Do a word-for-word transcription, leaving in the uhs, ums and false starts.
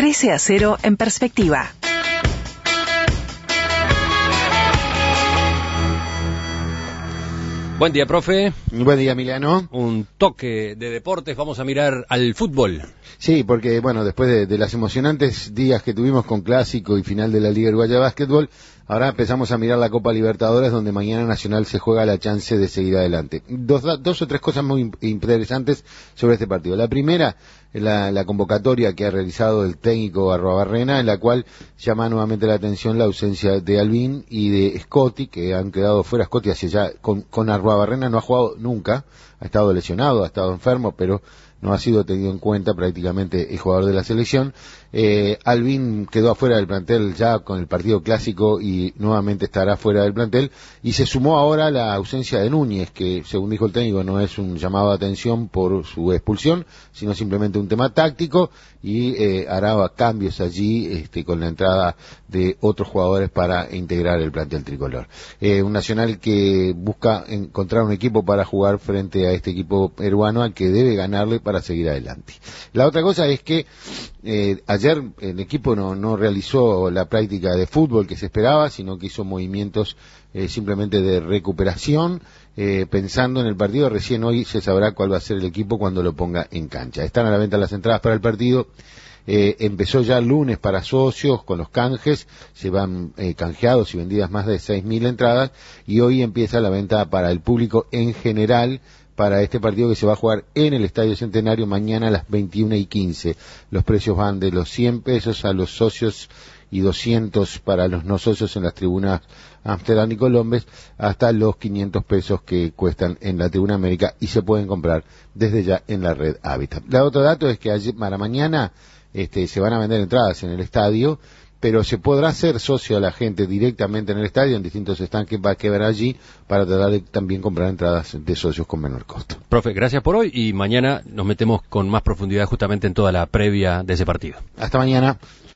trece a cero en perspectiva. Buen día, profe. Buen día, Emiliano. Un toque de deportes, vamos a mirar al fútbol. Sí, porque bueno, después de, de las emocionantes días que tuvimos con Clásico y final de la Liga Uruguaya de Básquetbol, ahora empezamos a mirar la Copa Libertadores, donde mañana Nacional se juega la chance de seguir adelante. Dos, dos o tres cosas muy interesantes sobre este partido. La primera, la, la convocatoria que ha realizado el técnico Arruabarrena, en la cual llama nuevamente la atención la ausencia de Albín y de Scotti, que han quedado fuera. Scotti hacia ya, con, con Arruabarrena no ha jugado nunca, ha estado lesionado, ha estado enfermo, pero no ha sido tenido en cuenta prácticamente el jugador de la selección. Eh, Albín quedó afuera del plantel ya con el partido Clásico y nuevamente estará fuera del plantel, y se sumó ahora la ausencia de Núñez, que según dijo el técnico no es un llamado de atención por su expulsión, sino simplemente un tema táctico, y eh, hará cambios allí este, con la entrada de otros jugadores para integrar el plantel tricolor. Eh, un Nacional que busca encontrar un equipo para jugar frente a este equipo peruano al que debe ganarle para seguir adelante. La otra cosa es que eh, ayer el equipo no, no realizó la práctica de fútbol que se esperaba, sino que hizo movimientos eh, simplemente de recuperación, eh, pensando en el partido. Recién hoy se sabrá cuál va a ser el equipo cuando lo ponga en cancha. Están a la venta las entradas para el partido. Eh, empezó ya el lunes para socios con los canjes, se van eh, canjeados y vendidas más de seis mil entradas, y hoy empieza la venta para el público en general para este partido que se va a jugar en el Estadio Centenario mañana a las veintiuna y quince. Los precios van de los cien pesos a los socios y doscientos para los no socios en las tribunas Amsterdam y Colombes, hasta los quinientos pesos que cuestan en la tribuna América, y se pueden comprar desde ya en la red Hábitat. El otro dato es que ayer, para mañana este, se van a vender entradas en el estadio, pero se podrá hacer socio a la gente directamente en el estadio, en distintos stands que va a quedar allí, para tratar de también comprar entradas de socios con menor costo. Profe, gracias por hoy, y mañana nos metemos con más profundidad justamente en toda la previa de ese partido. Hasta mañana.